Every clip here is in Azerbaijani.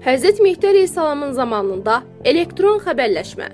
Hz. Mehdi Aleyhisselamın zamanında elektron xəbərləşmə.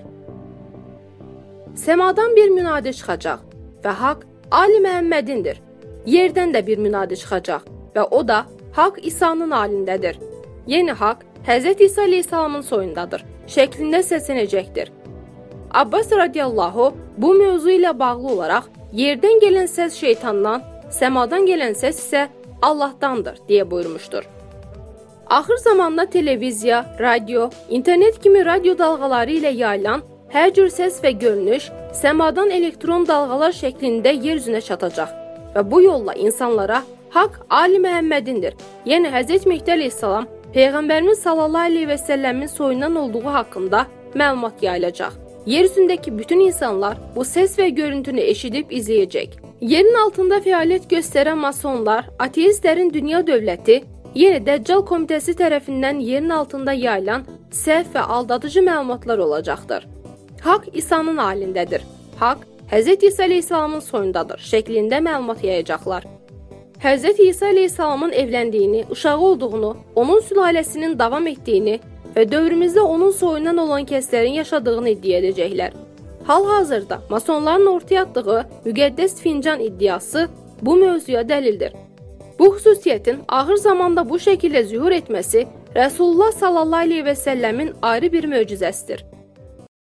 Səmadan bir münadi çıxacaq və haqq Ali Məhəmmədindir. Yerdən də bir münadi çıxacaq və o da haqq İsa'nın alindədir. Yeni haqq Hz. İsa Aleyhisselamın soyundadır, şəklində səslənəcəkdir. Abbas radiyallahu bu mövzu ilə bağlı olaraq yerdən gələn səs şeytandan, səmadan gələn səs isə Allahdandır deyə buyurmuşdur. Axır zamanda televiziya, radio, internet kimi radio dalğaları ilə yayılan hər cür səs və görünüş səmadan elektron dalğalar şəklində yer üzünə çatacaq və bu yolla insanlara haqq Ali Məhəmmədindir, yəni Hz. Mehdi Aleyhisselam Peyğəmbərimiz sallallahu aleyhi və səlləmin soyundan olduğu haqqında məlumat yayılacaq. Yer üzündəki bütün insanlar bu səs və görüntünü eşidib izləyəcək. Yerin altında fəaliyyət göstərən masonlar, ateistlərin dünya dövləti, yenə Dəccal komitəsi tərəfindən yerin altında yayılan səhv və aldadıcı məlumatlar olacaqdır. Haqq İsa'nın alindədir. Haqq Hz. İsa Aleyhisselamın soyundadır şəklində məlumat yayacaqlar. Hz. İsa Aleyhisselamın evləndiyini, uşağı olduğunu, onun sülaləsinin davam etdiyini və dövrümüzdə onun soyundan olan kəslərin yaşadığını iddia edəcəklər. Hal-hazırda masonların ortaya atdığı müqəddəs fincan iddiası bu mövzuya dəlildir. Bu xüsusiyyətin axır zamanda bu şəkildə zühur etməsi Rəsulullah sallallahu aleyhi və səlləmin ayrı bir möcüzəsidir.